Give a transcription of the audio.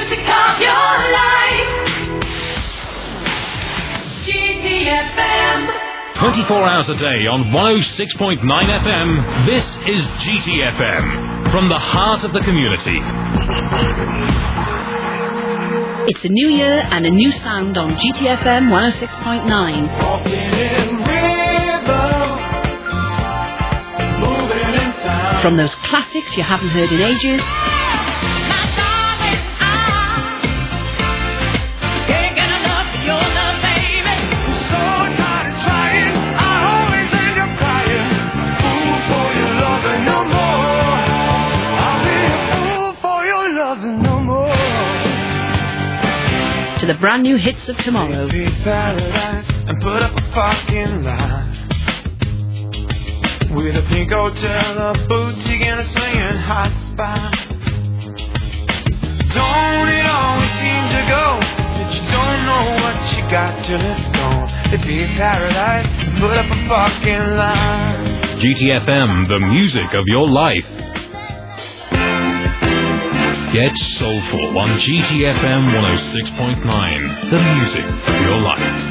music of your life. GTFM. 24 hours a day on 106.9 FM, this is GTFM, from the heart of the community. It's a new year and a new sound on GTFM 106.9. Walking in rhythm, moving in sound. From those classics you haven't heard in ages, to the brand new hits of tomorrow. Paradise and put up a parking lot with a pink hotel, a boutique, and a swinging hot spot. Don't it always seem to go that you don't know what you got till it's gone? It'd be a paradise and put up a parking lot. GTFM, the music of your life. Get soulful on GTFM 106.9, the music of your life.